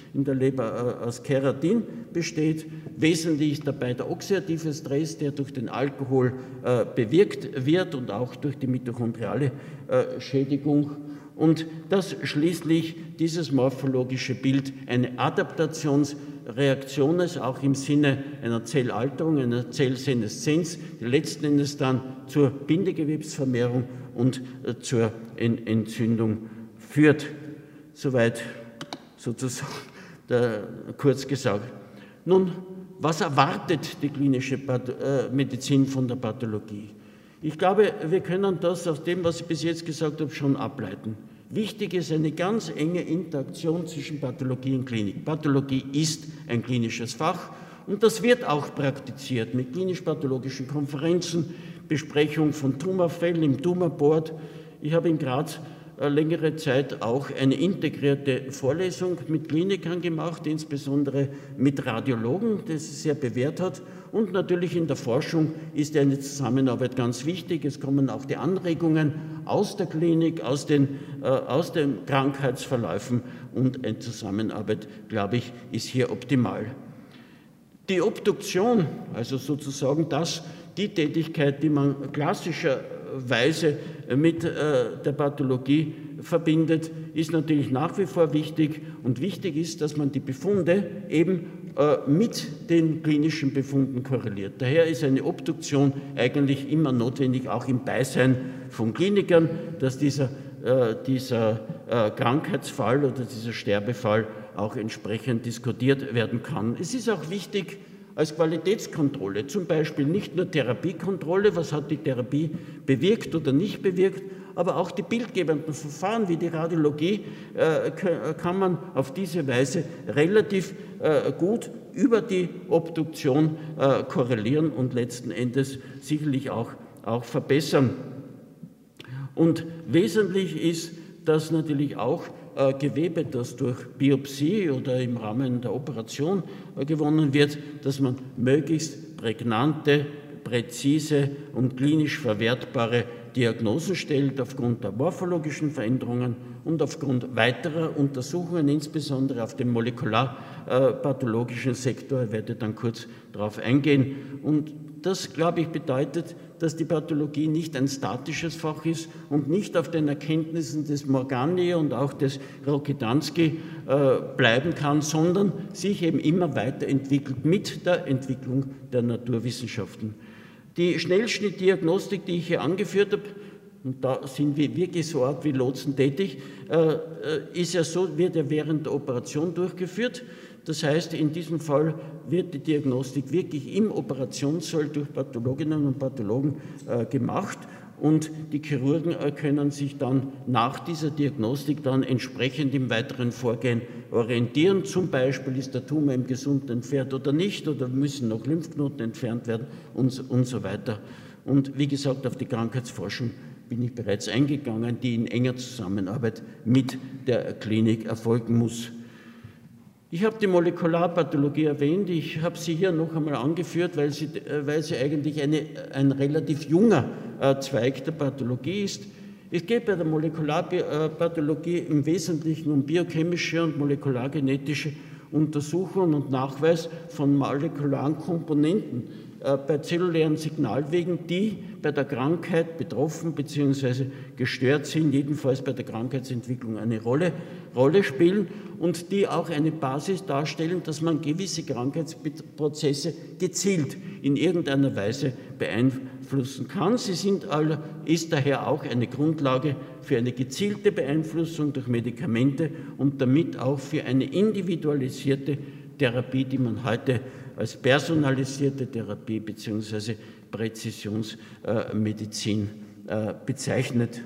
in der Leber aus Keratin besteht. Wesentlich ist dabei der oxidative Stress, der durch den Alkohol bewirkt wird und auch durch die mitochondriale Schädigung. Und dass schließlich dieses morphologische Bild eine Adaptationsreaktion ist, auch im Sinne einer Zellalterung, einer Zellseneszenz, die letzten Endes dann zur Bindegewebsvermehrung und zur Entzündung führt. Soweit sozusagen der, kurz gesagt. Nun, was erwartet die klinische Medizin von der Pathologie? Ich glaube, wir können das aus dem, was ich bis jetzt gesagt habe, schon ableiten. Wichtig ist eine ganz enge Interaktion zwischen Pathologie und Klinik. Pathologie ist ein klinisches Fach und das wird auch praktiziert mit klinisch-pathologischen Konferenzen, Besprechung von Tumorfällen im Tumorboard. Ich habe in Graz längere Zeit auch eine integrierte Vorlesung mit Klinikern gemacht, insbesondere mit Radiologen, das es sehr bewährt hat. Und natürlich in der Forschung ist eine Zusammenarbeit ganz wichtig. Es kommen auch die Anregungen aus der Klinik, aus den, äh, aus den Krankheitsverläufen und eine Zusammenarbeit, glaube ich, ist hier optimal. Die Obduktion, also sozusagen das, die Tätigkeit, die man klassischerweise mit äh, der Pathologie verbindet, ist natürlich nach wie vor wichtig. Und wichtig ist, dass man die Befunde eben äh, mit den klinischen Befunden korreliert. Daher ist eine Obduktion eigentlich immer notwendig, auch im Beisein von Klinikern, dass dieser, äh, dieser äh, Krankheitsfall oder dieser Sterbefall auch entsprechend diskutiert werden kann. Es ist auch wichtig, als Qualitätskontrolle, zum Beispiel nicht nur Therapiekontrolle, was hat die Therapie bewirkt oder nicht bewirkt, aber auch die bildgebenden Verfahren wie die Radiologie äh, kann man auf diese Weise relativ äh, gut über die Obduktion äh, korrelieren und letzten Endes sicherlich auch, auch verbessern. Und wesentlich ist, dass natürlich auch äh, Gewebe, das durch Biopsie oder im Rahmen der Operation äh, gewonnen wird, dass man möglichst prägnante, präzise und klinisch verwertbare Diagnosen stellt aufgrund der morphologischen Veränderungen und aufgrund weiterer Untersuchungen, insbesondere auf dem molekularpathologischen Sektor. Ich werde dann kurz darauf eingehen. Und das, glaube ich, bedeutet, dass die Pathologie nicht ein statisches Fach ist und nicht auf den Erkenntnissen des Morgagni und auch des Rokitansky äh, bleiben kann, sondern sich eben immer weiterentwickelt mit der Entwicklung der Naturwissenschaften. Die Schnellschnittdiagnostik, die ich hier angeführt habe, und da sind wir wirklich so Art wie Lotsen tätig, äh, ist ja so, wird ja während der Operation durchgeführt. Das heißt, in diesem Fall wird die Diagnostik wirklich im Operationssaal durch Pathologinnen und Pathologen äh, gemacht und die Chirurgen äh, können sich dann nach dieser Diagnostik dann entsprechend im weiteren Vorgehen orientieren. Zum Beispiel ist der Tumor im Gesunden entfernt oder nicht oder müssen noch Lymphknoten entfernt werden und, und so weiter. Und wie gesagt, auf die Krankheitsforschung bin ich bereits eingegangen, die in enger Zusammenarbeit mit der Klinik erfolgen muss. Ich habe die Molekularpathologie erwähnt, ich habe sie hier noch einmal angeführt, weil sie, weil sie eigentlich eine, ein relativ junger äh, Zweig der Pathologie ist. Es geht bei der Molekularpathologie im Wesentlichen um biochemische und molekulargenetische Untersuchungen und Nachweis von molekularen Komponenten äh, bei zellulären Signalwegen, die bei der Krankheit betroffen bzw. gestört sind, jedenfalls bei der Krankheitsentwicklung eine Rolle, Rolle spielen und die auch eine Basis darstellen, dass man gewisse Krankheitsprozesse gezielt in irgendeiner Weise beeinflussen kann. Sie sind alle, ist daher auch eine Grundlage für eine gezielte Beeinflussung durch Medikamente und damit auch für eine individualisierte Therapie, die man heute als personalisierte Therapie bzw. Präzisionsmedizin äh, bezeichnet.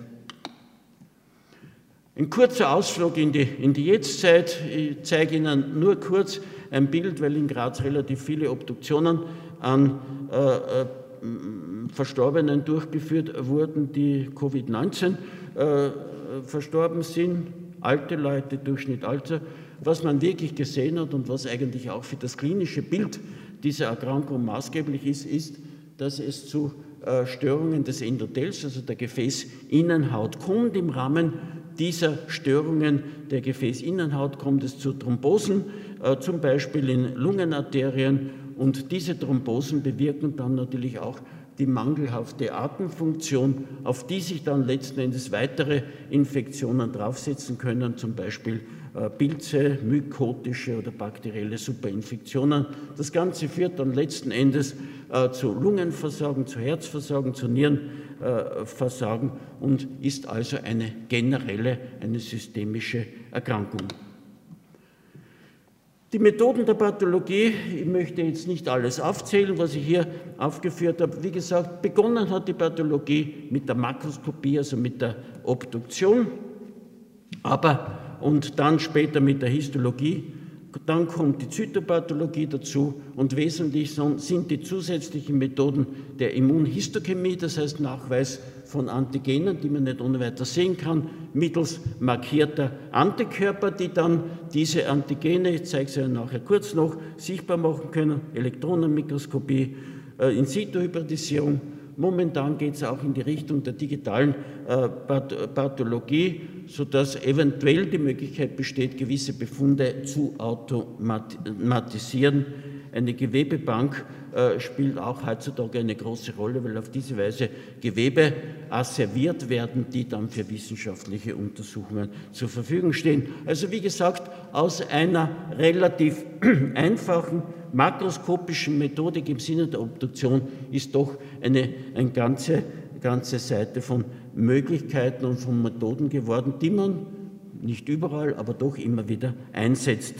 Ein kurzer Ausflug in die, in die Jetztzeit. Ich zeige Ihnen nur kurz ein Bild, weil in Graz relativ viele Obduktionen an äh, äh, Verstorbenen durchgeführt wurden, die Covid neunzehn äh, verstorben sind, alte Leute, Durchschnittsalter. Was man wirklich gesehen hat und was eigentlich auch für das klinische Bild dieser Erkrankung maßgeblich ist, ist, dass es zu äh, Störungen des Endothels, also der Gefäßinnenhaut, kommt im Rahmen dieser Störungen der Gefäßinnenhaut kommt es zu Thrombosen, äh, zum Beispiel in Lungenarterien, und diese Thrombosen bewirken dann natürlich auch die mangelhafte Atemfunktion, auf die sich dann letzten Endes weitere Infektionen draufsetzen können, zum Beispiel äh, Pilze, mykotische oder bakterielle Superinfektionen. Das Ganze führt dann letzten Endes äh, zu Lungenversagen, zu Herzversagen, zu Nierenversagen äh, und ist also eine generelle, eine systemische Erkrankung. Die Methoden der Pathologie, ich möchte jetzt nicht alles aufzählen, was ich hier aufgeführt habe. Wie gesagt, begonnen hat die Pathologie mit der Makroskopie, also mit der Obduktion, aber und dann später mit der Histologie. Dann kommt die Zytopathologie dazu und wesentlich sind die zusätzlichen Methoden der Immunhistochemie, das heißt Nachweis von Antigenen, die man nicht ohne weiter sehen kann, mittels markierter Antikörper, die dann diese Antigene, ich zeige es Ihnen nachher kurz noch, sichtbar machen können, Elektronenmikroskopie, äh, In-situ-Hybridisierung. Momentan geht es auch in die Richtung der digitalen äh, Pathologie, sodass eventuell die Möglichkeit besteht, gewisse Befunde zu automatisieren. Eine Gewebebank äh, spielt auch heutzutage eine große Rolle, weil auf diese Weise Gewebe asserviert werden, die dann für wissenschaftliche Untersuchungen zur Verfügung stehen. Also wie gesagt, aus einer relativ einfachen makroskopischen Methodik im Sinne der Obduktion ist doch eine, eine ganze, ganze Seite von Möglichkeiten und von Methoden geworden, die man nicht überall, aber doch immer wieder einsetzt.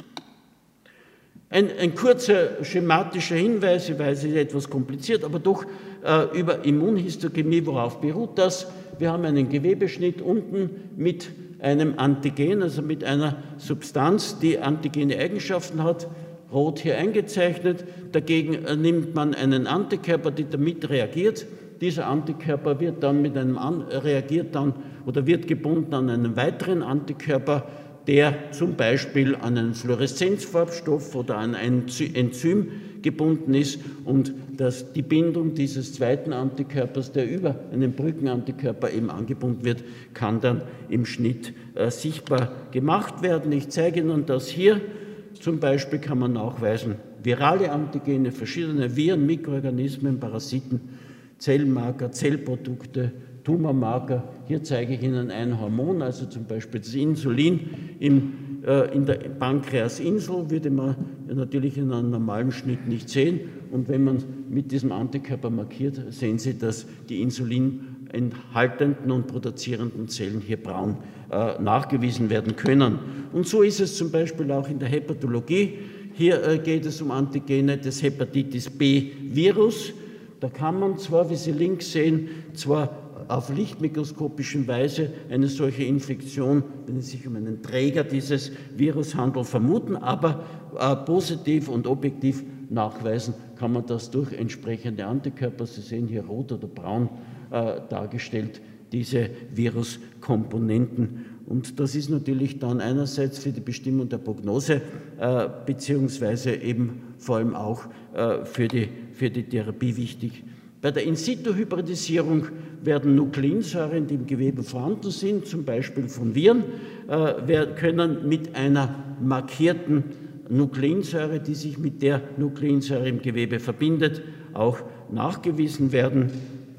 Ein, ein kurzer schematischer Hinweis, ich weiß, es ist etwas kompliziert, aber doch äh, über Immunhistochemie, worauf beruht das? Wir haben einen Gewebeschnitt unten mit einem Antigen, also mit einer Substanz, die antigene Eigenschaften hat, rot hier eingezeichnet. Dagegen nimmt man einen Antikörper, der damit reagiert. Dieser Antikörper wird dann mit einem an, reagiert dann oder wird gebunden an einen weiteren Antikörper, der zum Beispiel an einen Fluoreszenzfarbstoff oder an ein Enzym gebunden ist, und dass die Bindung dieses zweiten Antikörpers, der über einen Brückenantikörper eben angebunden wird, kann dann im Schnitt äh, sichtbar gemacht werden. Ich zeige Ihnen das hier. Zum Beispiel kann man nachweisen, virale Antigene, verschiedene Viren, Mikroorganismen, Parasiten, Zellmarker, Zellprodukte, Tumormarker. Hier zeige ich Ihnen ein Hormon, also zum Beispiel das Insulin im, äh, in der Pankreasinsel, würde man natürlich in einem normalen Schnitt nicht sehen. Und wenn man mit diesem Antikörper markiert, sehen Sie, dass die Insulin enthaltenden und produzierenden Zellen hier braun äh, nachgewiesen werden können. Und so ist es zum Beispiel auch in der Hepatologie. Hier äh, geht es um Antigene des Hepatitis B-Virus. Da kann man zwar, wie Sie links sehen, zwar auf lichtmikroskopische Weise eine solche Infektion, wenn es sich um einen Träger dieses Virus handelt, vermuten, aber äh, positiv und objektiv nachweisen kann man das durch entsprechende Antikörper. Sie sehen hier rot oder braun äh, dargestellt, diese Viruskomponenten. Und das ist natürlich dann einerseits für die Bestimmung der Prognose äh, beziehungsweise eben vor allem auch äh, für, die, für die Therapie wichtig. Bei der In-situ-Hybridisierung werden Nukleinsäuren, die im Gewebe vorhanden sind, zum Beispiel von Viren, äh, können mit einer markierten Nukleinsäure, die sich mit der Nukleinsäure im Gewebe verbindet, auch nachgewiesen werden.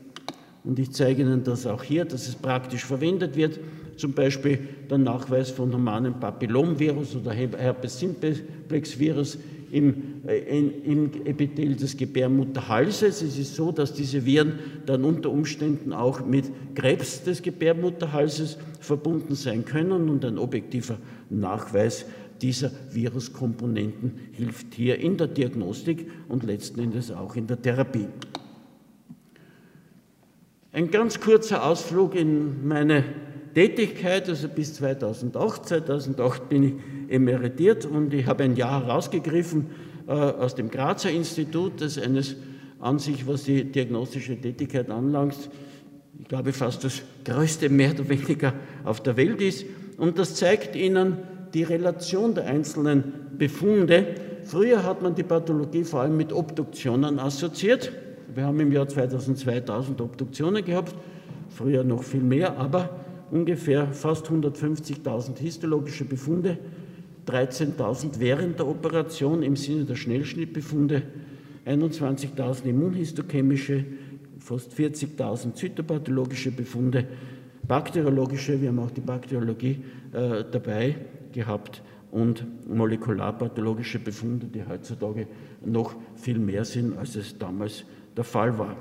Und ich zeige Ihnen das auch hier, dass es praktisch verwendet wird. Zum Beispiel der Nachweis von humanem Papillomvirus oder Herpes simplex Virus im, in, im Epithel des Gebärmutterhalses. Es ist so, dass diese Viren dann unter Umständen auch mit Krebs des Gebärmutterhalses verbunden sein können, und ein objektiver Nachweis dieser Viruskomponenten hilft hier in der Diagnostik und letzten Endes auch in der Therapie. Ein ganz kurzer Ausflug in meine Tätigkeit, also bis zweitausendacht. zweitausendacht bin ich emeritiert und ich habe ein Jahr herausgegriffen äh, aus dem Grazer Institut, das eines an sich, was die diagnostische Tätigkeit anlangt, ich glaube fast das größte mehr oder weniger auf der Welt ist. Und das zeigt Ihnen die Relation der einzelnen Befunde. Früher hat man die Pathologie vor allem mit Obduktionen assoziiert. Wir haben im Jahr zweitausendzwei tausend Obduktionen gehabt, früher noch viel mehr, aber ungefähr fast hundertfünfzigtausend histologische Befunde, dreizehntausend während der Operation im Sinne der Schnellschnittbefunde, einundzwanzigtausend immunhistochemische, fast vierzigtausend zytopathologische Befunde, bakteriologische, wir haben auch die Bakteriologie äh, dabei gehabt, und molekularpathologische Befunde, die heutzutage noch viel mehr sind, als es damals der Fall war.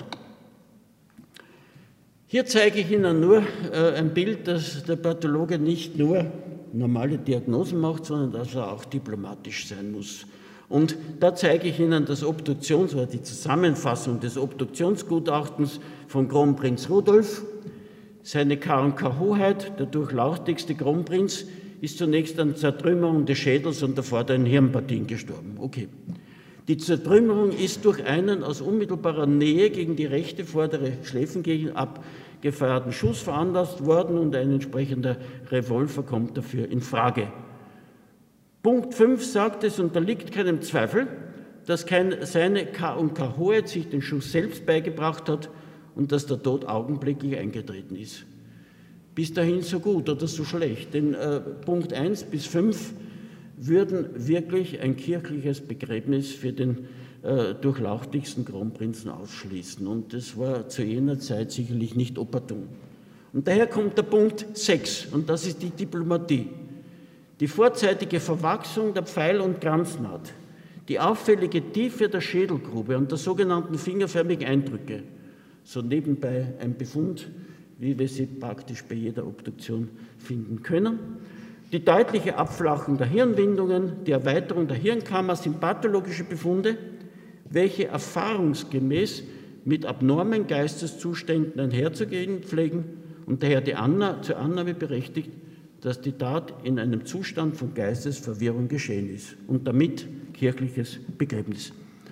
Hier zeige ich Ihnen nur äh, ein Bild, dass der Pathologe nicht nur normale Diagnosen macht, sondern dass er auch diplomatisch sein muss. Und da zeige ich Ihnen das Obduktions- oder die Zusammenfassung des Obduktionsgutachtens von Kronprinz Rudolf. Seine K und K-Hoheit, der durchlauchtigste Kronprinz, ist zunächst an Zertrümmerung des Schädels und der vorderen Hirnpartien gestorben. Okay. Die Zertrümmerung ist durch einen aus unmittelbarer Nähe gegen die rechte vordere Schläfengegend abgefeuerten Schuss veranlasst worden und ein entsprechender Revolver kommt dafür in Frage. Punkt fünf sagt, es unterliegt keinem Zweifel, dass kein, seine K und K-Hoheit sich den Schuss selbst beigebracht hat und dass der Tod augenblicklich eingetreten ist. Bis dahin so gut oder so schlecht, denn äh, Punkt eins bis fünf würden wirklich ein kirchliches Begräbnis für den äh, durchlauchtigsten Kronprinzen ausschließen. Und das war zu jener Zeit sicherlich nicht opportun. Und daher kommt der Punkt sechs, und das ist die Diplomatie. Die vorzeitige Verwachsung der Pfeil- und Kranznaht, die auffällige Tiefe der Schädelgrube und der sogenannten fingerförmigen Eindrücke, so nebenbei ein Befund, wie wir sie praktisch bei jeder Obduktion finden können. Die deutliche Abflachung der Hirnwindungen, die Erweiterung der Hirnkammer sind pathologische Befunde, welche erfahrungsgemäß mit abnormen Geisteszuständen einherzugehen pflegen und daher die Anna zur Annahme berechtigt, dass die Tat in einem Zustand von Geistesverwirrung geschehen ist und damit kirchliches Begräbnis.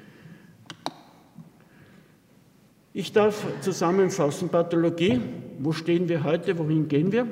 Ich darf zusammenfassen, Pathologie, wo stehen wir heute, wohin gehen wir?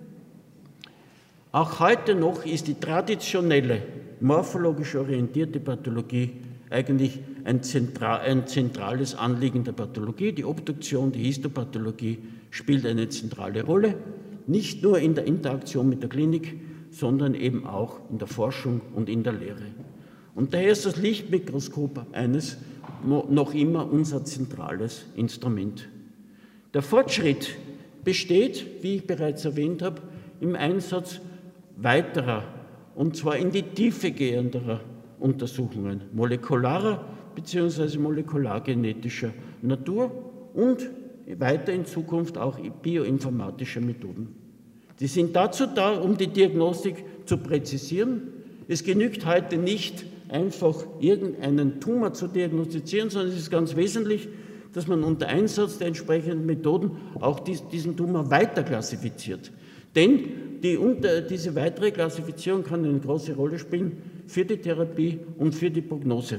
Auch heute noch ist die traditionelle, morphologisch orientierte Pathologie eigentlich ein, zentral, ein zentrales Anliegen der Pathologie. Die Obduktion, die Histopathologie spielt eine zentrale Rolle, nicht nur in der Interaktion mit der Klinik, sondern eben auch in der Forschung und in der Lehre. Und daher ist das Lichtmikroskop eines noch immer unser zentrales Instrument. Der Fortschritt besteht, wie ich bereits erwähnt habe, im Einsatz weiterer, und zwar in die Tiefe gehenderer Untersuchungen, molekularer bzw. molekulargenetischer Natur und weiter in Zukunft auch bioinformatischer Methoden. Die sind dazu da, um die Diagnostik zu präzisieren. Es genügt heute nicht, einfach irgendeinen Tumor zu diagnostizieren, sondern es ist ganz wesentlich, dass man unter Einsatz der entsprechenden Methoden auch diesen Tumor weiter klassifiziert. Denn die, unter, diese weitere Klassifizierung kann eine große Rolle spielen für die Therapie und für die Prognose.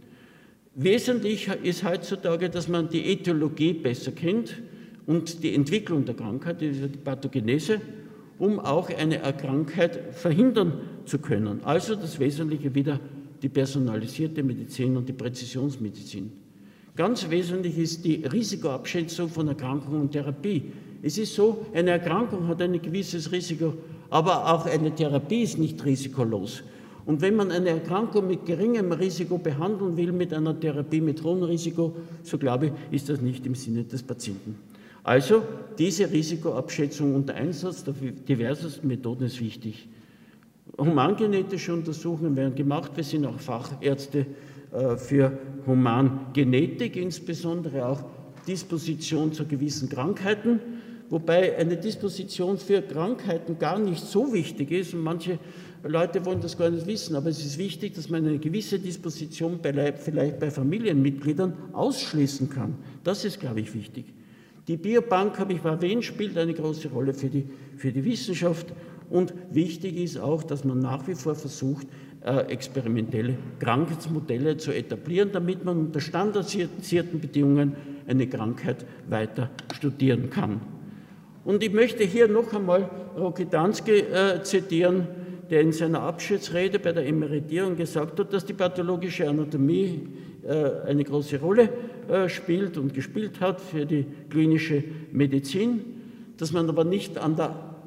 Wesentlich ist heutzutage, dass man die Ätiologie besser kennt und die Entwicklung der Krankheit, die Pathogenese, um auch eine Krankheit verhindern zu können. Also das Wesentliche wieder die personalisierte Medizin und die Präzisionsmedizin. Ganz wesentlich ist die Risikoabschätzung von Erkrankung und Therapie. Es ist so, eine Erkrankung hat ein gewisses Risiko, aber auch eine Therapie ist nicht risikolos. Und wenn man eine Erkrankung mit geringem Risiko behandeln will, mit einer Therapie mit hohem Risiko, so glaube ich, ist das nicht im Sinne des Patienten. Also diese Risikoabschätzung unter Einsatz der diversesten Methoden ist wichtig. Humangenetische Untersuchungen werden gemacht, wir sind auch Fachärzte äh, für Humangenetik, insbesondere auch Disposition zu gewissen Krankheiten, wobei eine Disposition für Krankheiten gar nicht so wichtig ist und manche Leute wollen das gar nicht wissen, aber es ist wichtig, dass man eine gewisse Disposition bei, vielleicht bei Familienmitgliedern ausschließen kann. Das ist, glaube ich, wichtig. Die Biobank, habe ich erwähnt, spielt eine große Rolle für die, für die Wissenschaft und wichtig ist auch, dass man nach wie vor versucht, äh, experimentelle Krankheitsmodelle zu etablieren, damit man unter standardisierten Bedingungen eine Krankheit weiter studieren kann. Und ich möchte hier noch einmal Rokitansky äh, zitieren, der in seiner Abschiedsrede bei der Emeritierung gesagt hat, dass die pathologische Anatomie äh, eine große Rolle äh, spielt und gespielt hat für die klinische Medizin, dass man aber nicht an der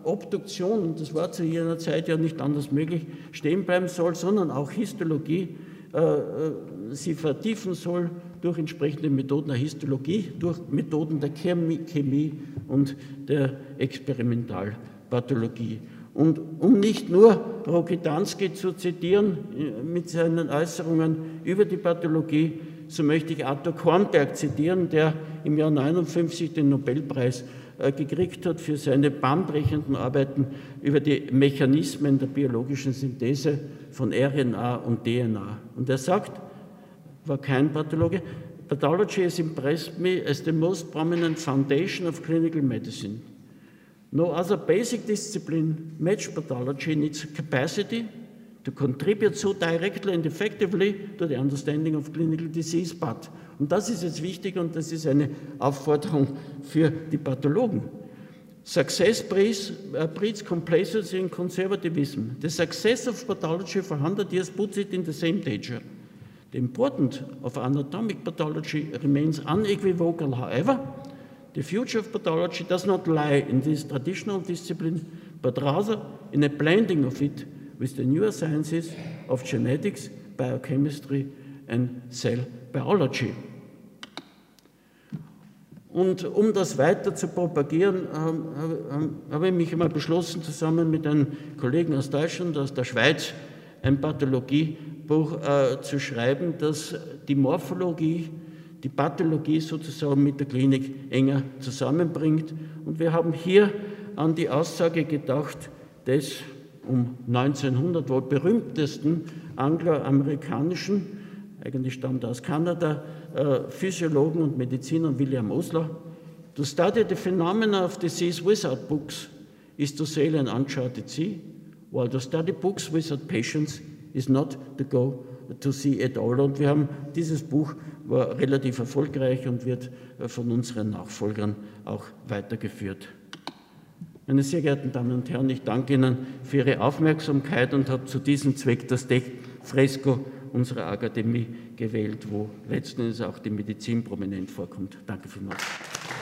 Obduktion, und das war zu jener Zeit ja nicht anders möglich, stehen bleiben soll, sondern auch Histologie äh, sie vertiefen soll durch entsprechende Methoden der Histologie, durch Methoden der Chemie, Chemie und der Experimentalpathologie. Und um nicht nur Rokitansky zu zitieren mit seinen Äußerungen über die Pathologie, so möchte ich Arthur Kornberg zitieren, der im Jahr neunundfünfzig den Nobelpreis äh, gekriegt hat für seine bahnbrechenden Arbeiten über die Mechanismen der biologischen Synthese von R N A und D N A. Und er sagt, war kein Pathologe, "Pathology has impressed me as the most prominent foundation of clinical medicine. No other basic discipline matched pathology in its capacity to contribute so directly and effectively to the understanding of clinical disease, but." Und das ist jetzt wichtig und das ist eine Aufforderung für die Pathologen. "Success breeds, uh, breeds complacency and conservatism. The success of pathology for one hundred years puts it in the same danger. The importance of anatomic pathology remains unequivocal, however. The future of pathology does not lie in this traditional discipline, but rather in a blending of it with the newer sciences of genetics, biochemistry and cell biology." Und um das weiter zu propagieren, ähm, habe ich mich einmal beschlossen, zusammen mit einem Kollegen aus Deutschland, aus der Schweiz, ein Pathologiebuch äh, zu schreiben, das die Morphologie, die Pathologie sozusagen mit der Klinik enger zusammenbringt. Und wir haben hier an die Aussage gedacht des um neunzehnhundert wohl berühmtesten angloamerikanischen, eigentlich stammt er aus Kanada, äh, Physiologen und Mediziner William Osler: "To study the phenomena of disease without books is to sail an uncharted sea, while to study books without patients is not to go to sea at all." Und wir haben, dieses Buch war relativ erfolgreich und wird von unseren Nachfolgern auch weitergeführt. Meine sehr geehrten Damen und Herren, ich danke Ihnen für Ihre Aufmerksamkeit und habe zu diesem Zweck das Deckfresko unserer Akademie gewählt, wo letzten Endes auch die Medizin prominent vorkommt. Danke vielmals.